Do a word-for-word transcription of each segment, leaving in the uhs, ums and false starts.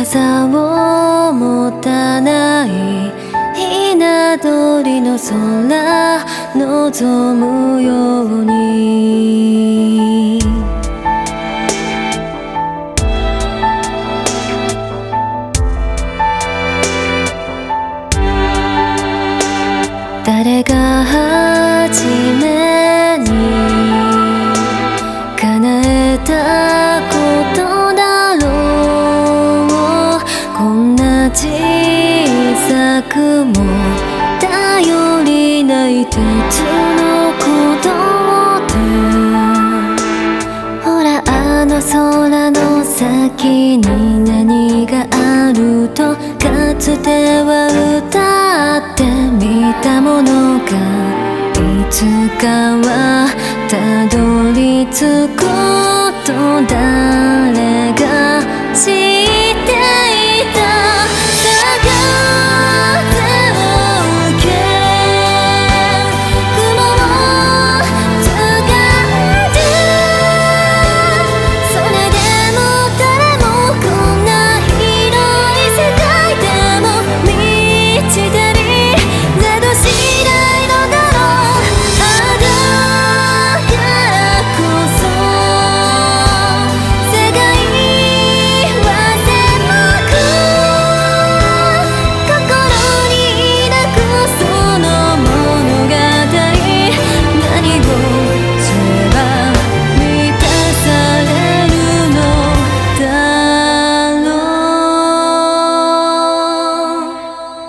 傘を持たないひな鳥の空望むように誰が初めに叶えたことだろう。こんな小さくも頼りない鉄の鼓動で、ほらあの空の先に何があるとかつては歌ってみたものがいつかはたどり着くと誰が知っていた。風を受け雲をつがんで、それでも誰もこんな広い世界でも満ちてみなどしないのだろう。あだからこそ世界は狭く心に抱くその物語、何をすれば満たされるのだろう。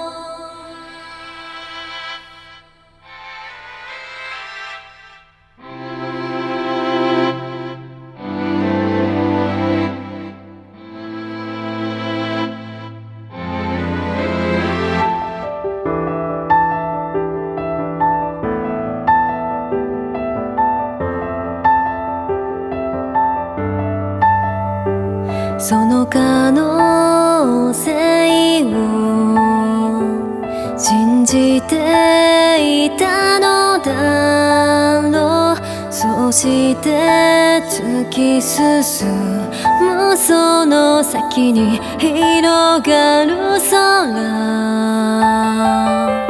その可能性を信じていたのだろう。そうして突き進むその先に広がる空。